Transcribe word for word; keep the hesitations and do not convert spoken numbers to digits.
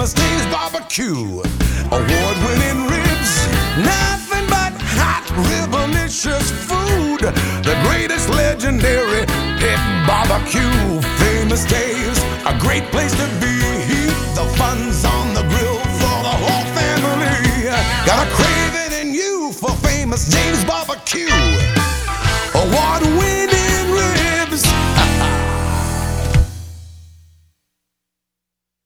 Famous Dave's Barbecue. Award-winning ribs, nothing but hot, ribbalicious food. The greatest legendary pit barbecue. Famous Dave's, a great place to be. The fun's on the grill for the whole family. Got a craving in you for Famous Dave's Barbecue. Award-winning